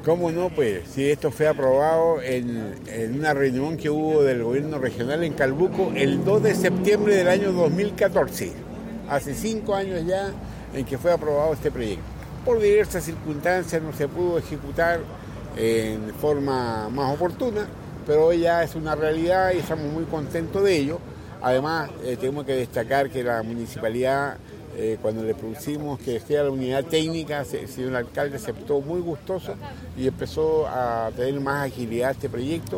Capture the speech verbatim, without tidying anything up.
¿Cómo no? Pues si esto fue aprobado en, en una reunión que hubo del gobierno regional en Calbuco el dos de septiembre del año dos mil catorce. Hace cinco años ya en que fue aprobado este proyecto. Por diversas circunstancias no se pudo ejecutar en forma más oportuna, pero hoy ya es una realidad y estamos muy contentos de ello. Además, eh, tenemos que destacar que la municipalidad, eh, cuando le propusimos que sea la unidad técnica, el señor alcalde aceptó muy gustoso y empezó a tener más agilidad este proyecto.